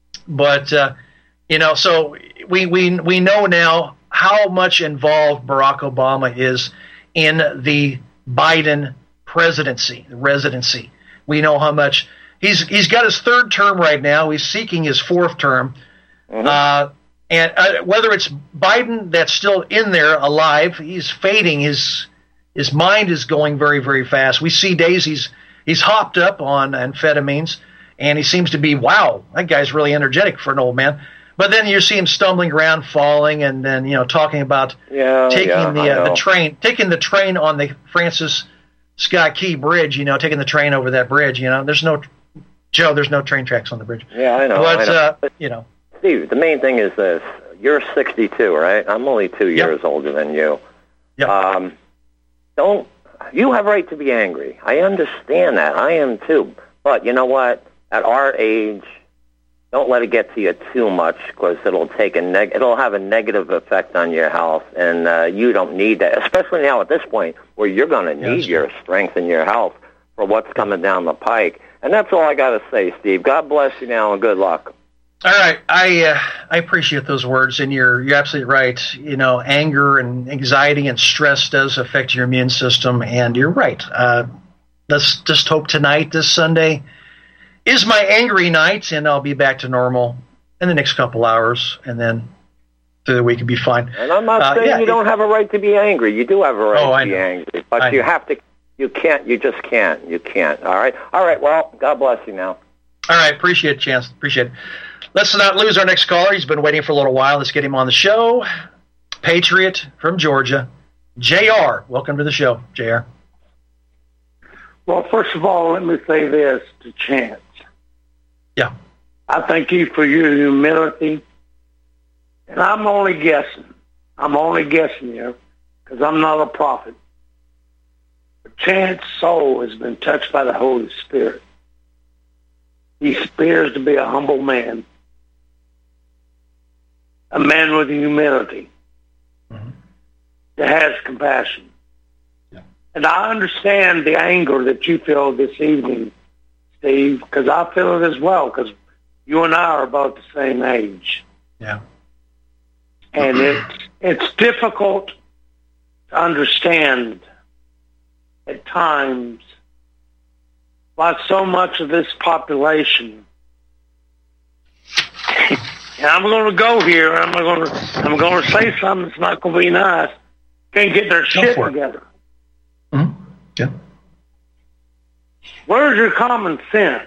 But, uh, you know, so we, we, we know now how much involved Barack Obama is in the Biden presidency, the residency. We know how much he's he's got his third term right now. He's seeking his fourth term. Mm-hmm. Uh, and uh, whether it's Biden that's still in there alive, he's fading. His his mind is going very, very fast. We see days he's he's hopped up on amphetamines, and he seems to be, wow, that guy's really energetic for an old man. But then you see him stumbling around, falling, and then, you know, talking about yeah, taking yeah, the uh, the train, taking the train on the Francis Scott Key Bridge. You know, taking the train over that bridge. You know, there's no Joe. There's no train tracks on the bridge. Yeah, I know. But I know. Uh, you know, Steve, the main thing is this: you're sixty-two, right? I'm only two yep. years older than you. Yep. Um, don't you have a right to be angry? I understand that. I am too. But you know what? At our age, don't let it get to you too much, because it'll take a neg- it'll have a negative effect on your health, and uh, you don't need that. Especially now at this point, where you're going to need yes. your strength and your health for what's coming down the pike. And that's all I got to say, Steve. God bless you now, and good luck. All right, I uh, I appreciate those words, and you're you're absolutely right. You know, anger and anxiety and stress does affect your immune system, and you're right. Uh, let's just hope tonight, this Sunday, is my angry night, and I'll be back to normal in the next couple hours, and then through the week it'll be fine. And I'm not uh, saying yeah, you don't have a right to be angry. You do have a right oh, to I be know. angry, but I you know. have to. You can't. You just can't. You can't. All right. All right. Well, God bless you now. All right. Appreciate it, Chance. Appreciate it. Let's not lose our next caller. He's been waiting for a little while. Let's get him on the show. Patriot from Georgia, J R. Welcome to the show, J R. Well, first of all, let me say this to Chance. Yeah. I thank you for your humility. And I'm only guessing. I'm only guessing here because I'm not a prophet. But Chance's soul has been touched by the Holy Spirit. He appears to be a humble man. A man with humility. Mm-hmm. That has compassion. Yeah. And I understand the anger that you feel this evening, Steve, because I feel it as well, because you and I are about the same age. Yeah. And it's, it's difficult to understand at times why so much of this population, and I'm going to go here, and I'm going to I'm going to say something that's not going to be nice, can't get their shit together. Mm-hmm. Yeah. Where's your common sense?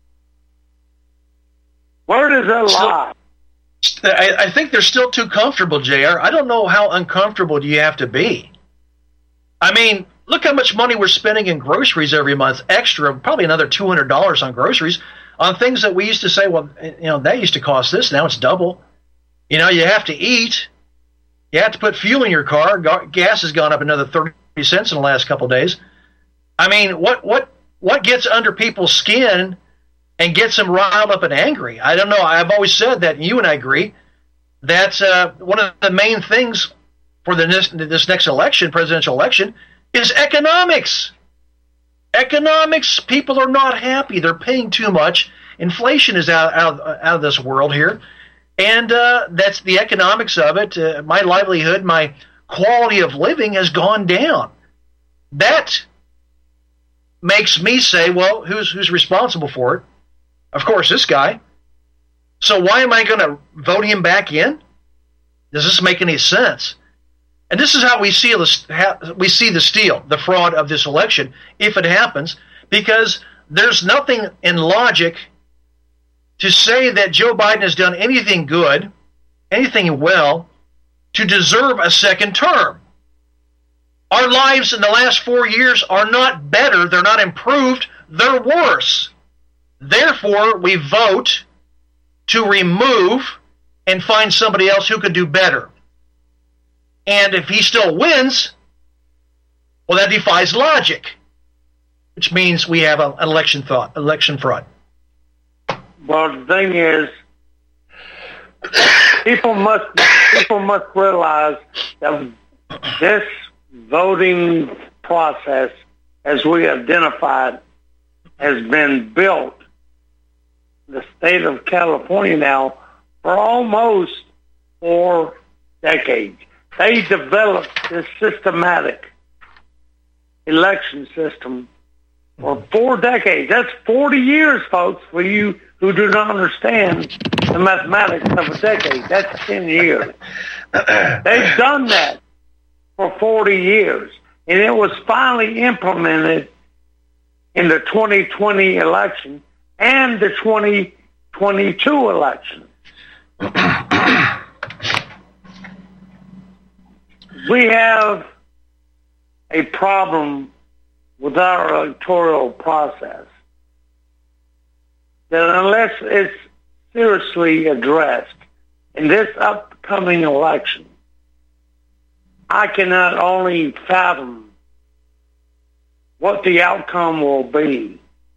Where does that still, lie? I, I think they're still too comfortable, J R. I don't know how uncomfortable do you have to be. I mean, look how much money we're spending in groceries every month, extra, probably another two hundred dollars on groceries, on things that we used to say, well, you know, that used to cost this, now it's double. You know, you have to eat. You have to put fuel in your car. Gas has gone up another thirty cents in the last couple of days. I mean, what what what gets under people's skin and gets them riled up and angry? I don't know. I've always said that, and you and I agree, that uh, one of the main things for the this, this next election, presidential election, is economics. Economics, people are not happy. They're paying too much. Inflation is out, out, out of this world here. And uh, that's the economics of it. Uh, my livelihood, my quality of living has gone down. That makes me say, well, who's who's responsible for it? Of course, this guy. So why am I going to vote him back in? Does this make any sense? And this is how we see the we see the steal, the fraud of this election, if it happens, because there's nothing in logic to say that Joe Biden has done anything good, anything well, to deserve a second term. Our lives in the last four years are not better. They're not improved. They're worse. Therefore, we vote to remove and find somebody else who could do better. And if he still wins, well, that defies logic, which means we have an election thought, election fraud. Well, the thing is, people must people must realize that this voting process, as we identified, has been built in the state of California now for almost four decades. They developed this systematic election system for four decades. That's forty years, folks, for you who do not understand the mathematics of a decade. That's ten years. They've done that for forty years, and it was finally implemented in the twenty twenty election and the twenty twenty-two election. We have a problem with our electoral process that unless it's seriously addressed in this upcoming election, I can not only fathom what the outcome will be.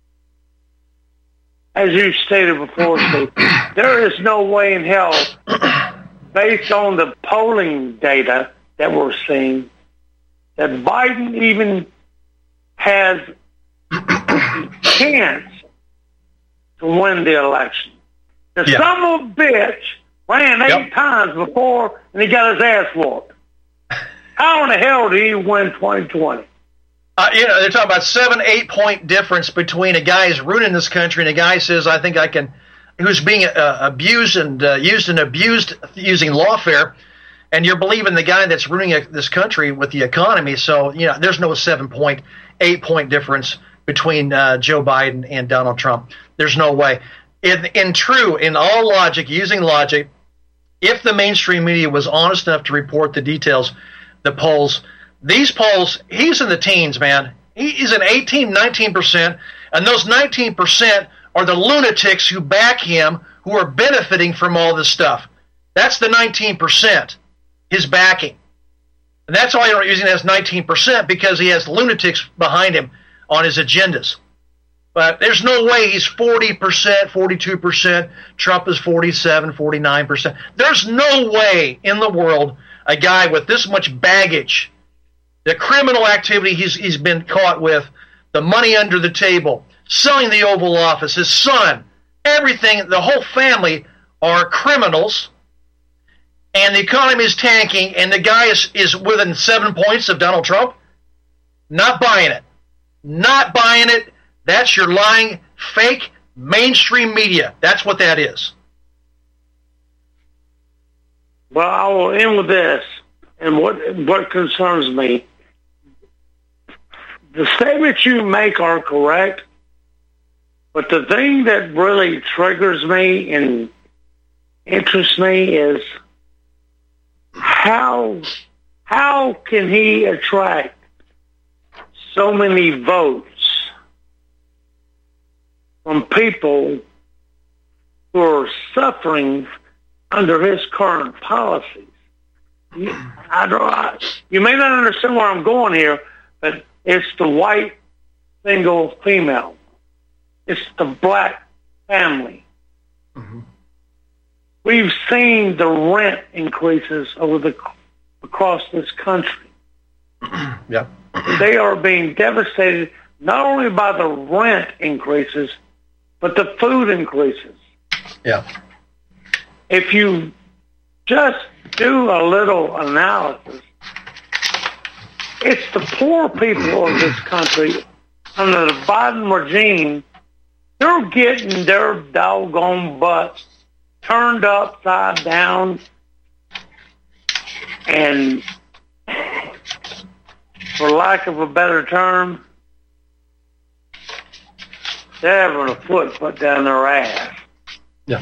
As you stated before, Steve, there is no way in hell, based on the polling data that we're seeing, that Biden even has a chance to win the election. The Yeah. son of a bitch ran eight Yep. times before, and he got his ass whooped. How in the hell did he win twenty twenty? Uh, you know, they're talking about seven, eight point difference between a guy who's ruining this country and a guy who says, I think I can, who's being uh, abused and uh, used and abused using lawfare. And you're believing the guy that's ruining this country with the economy. So, you know, there's no seven point, eight point difference between uh, Joe Biden and Donald Trump. There's no way. In, in true, in all logic, using logic, if the mainstream media was honest enough to report the details, the polls, these polls, he's in the teens, man. He's in eighteen, nineteen percent, and those nineteen percent are the lunatics who back him, who are benefiting from all this stuff. That's the nineteen percent, his backing. And that's why you're using it as nineteen percent, because he has lunatics behind him on his agendas. But there's no way he's forty percent, forty-two percent. Trump is forty-seven, forty-nine percent. There's no way in the world a guy with this much baggage, the criminal activity he's, he's been caught with, the money under the table, selling the Oval Office, his son, everything, the whole family are criminals, and the economy is tanking, and the guy is, is within seven points of Donald Trump. Not buying it. Not buying it. That's your lying, fake mainstream media. That's what that is. Well, I will end with this, and what what concerns me. The statements you make are correct, but the thing that really triggers me and interests me is how how can he attract so many votes from people who are suffering under his current policies? You, I don't, I, you may not understand where I'm going here, but it's the white single female. It's the black family. Mm-hmm. We've seen the rent increases over the across this country. Yeah. They are being devastated not only by the rent increases, but the food increases. Yeah. If you just do a little analysis, it's the poor people of this country under the Biden regime, they're getting their doggone butts turned upside down, and for lack of a better term, they're having a foot put down their ass. Yeah.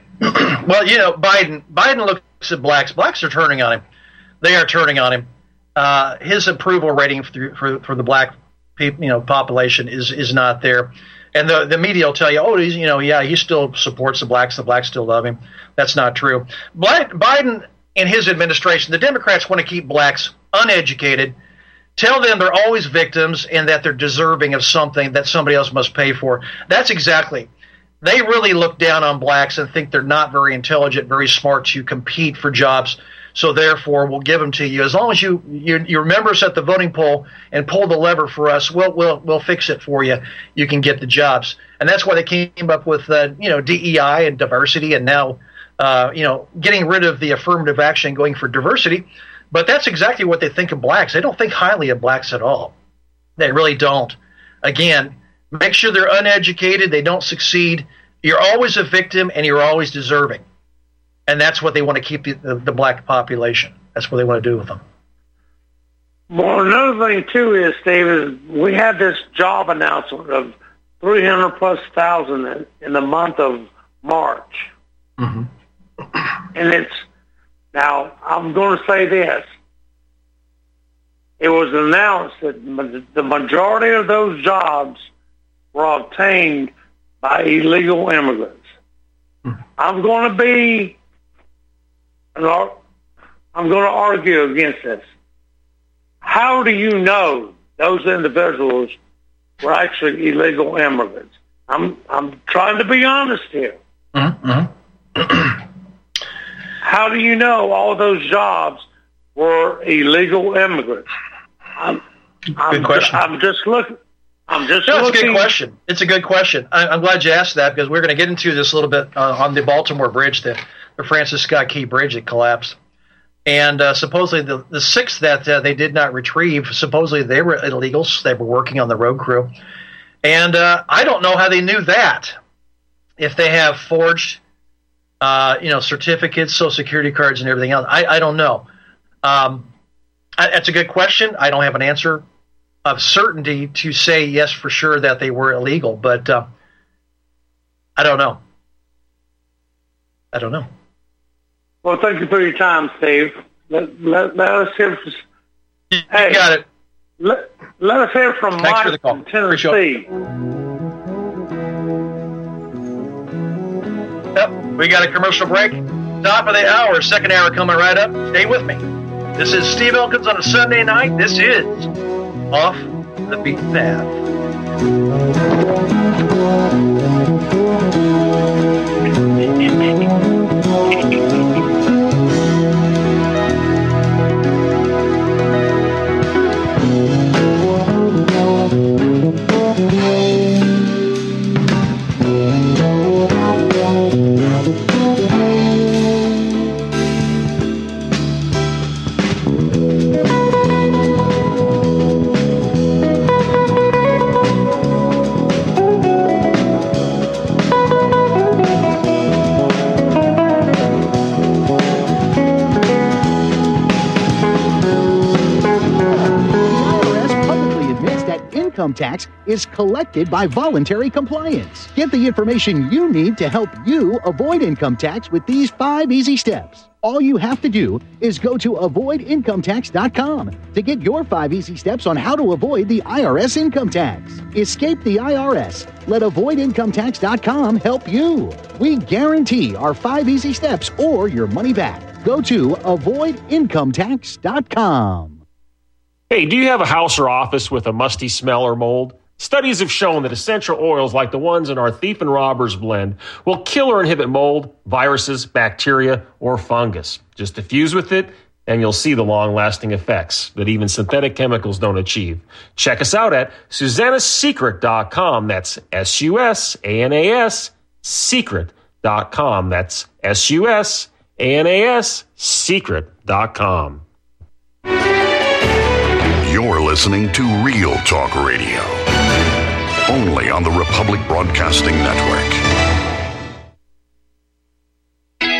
Well, you know, Biden Biden looks at blacks. Blacks are turning on him. They are turning on him. uh, his approval rating for, for, for the black people, you know, population is is not there. And the, the media will tell you, oh, he's, you know, yeah, he still supports the blacks. The blacks still love him. That's not true. Biden and his administration, the Democrats want to keep blacks uneducated, tell them they're always victims and that they're deserving of something that somebody else must pay for. That's exactly. They really look down on blacks and think they're not very intelligent, very smart to compete for jobs. So therefore, we'll give them to you. As long as you, you, you remember us at the voting poll and pull the lever for us, we'll, we'll, we'll fix it for you. You can get the jobs. And that's why they came up with, uh, you know, D E I and diversity, and now, uh, you know, getting rid of the affirmative action, going for diversity. But that's exactly what they think of blacks. They don't think highly of blacks at all. They really don't. Again, make sure they're uneducated. They don't succeed. You're always a victim, and you're always deserving. And that's what they want to keep the, the, the black population. That's what they want to do with them. Well, another thing, too, is, Steve, is we had this job announcement of three hundred plus thousand in, in the month of March. Mm-hmm. And it's, now, I'm going to say this. It was announced that ma- the majority of those jobs were obtained by illegal immigrants. Mm-hmm. I'm going to be... I'm going to argue against this. How do you know those individuals were actually illegal immigrants? I'm I'm trying to be honest here. Mm-hmm. How do you know all those jobs were illegal immigrants? I'm, good I'm, question. I'm just looking. I'm just no, looking. it's a good question. It's a good question. I, I'm glad you asked that because we're going to get into this a little bit uh, on the Baltimore Bridge, the, the Francis Scott Key Bridge that collapsed. And uh, supposedly the, the six that uh, they did not retrieve, supposedly they were illegals. They were working on the road crew. And uh, I don't know how they knew that. If they have forged, uh, you know, certificates, Social Security cards, and everything else, I, I don't know. Um, I, that's a good question. I don't have an answer of certainty to say yes for sure that they were illegal, but uh, I don't know. I don't know. Well, thank you for your time, Steve. Let, let, let us hear from... You hey, got it. Let, let us hear from Thanks Mike for the call. from Tennessee. Yep, we got a commercial break. Top of the hour, second hour coming right up. Stay with me. This is Steve Elkins on a Sunday night. This is Off the Beaten Path. Income tax is collected by voluntary compliance. Get the information you need to help you avoid income tax with these five easy steps. All you have to do is go to avoid income tax dot com to get your five easy steps on how to avoid the I R S income tax. Escape the I R S. Let avoid income tax dot com help you. We guarantee our five easy steps or your money back. Go to avoid income tax dot com. Hey, do you have a house or office with a musty smell or mold? Studies have shown that essential oils like the ones in our Thief and Robbers blend will kill or inhibit mold, viruses, bacteria, or fungus. Just diffuse with it, and you'll see the long-lasting effects that even synthetic chemicals don't achieve. Check us out at Susanna's Secret dot com. That's S U S A N A S Secret dot com. That's S U S A N A S Secret dot com. You're listening to Real Talk Radio, only on the Republic Broadcasting Network.